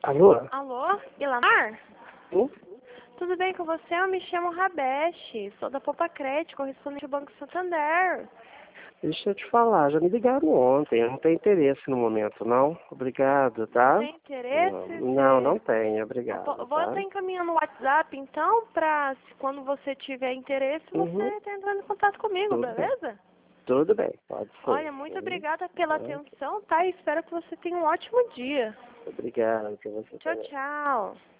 Alô? Alô, Ilamar? Sim? Tudo bem com você? Eu me chamo Rabeste, sou da Poupa Crédito, correspondente do Banco Santander. Deixa eu te falar, já me ligaram ontem, eu não tenho interesse no momento, não. Obrigado, tá? Tem interesse? Não tenho, obrigado, Vou tá? estar encaminhando o WhatsApp, então, quando você tiver interesse, Uhum, você tá entrando em contato comigo, tudo bem. beleza? Tudo bem, pode ser. Olha, muito Sim, obrigada pela tá? atenção, tá? E espero que você tenha um ótimo dia. Obrigado pra você Tchau, também. tchau.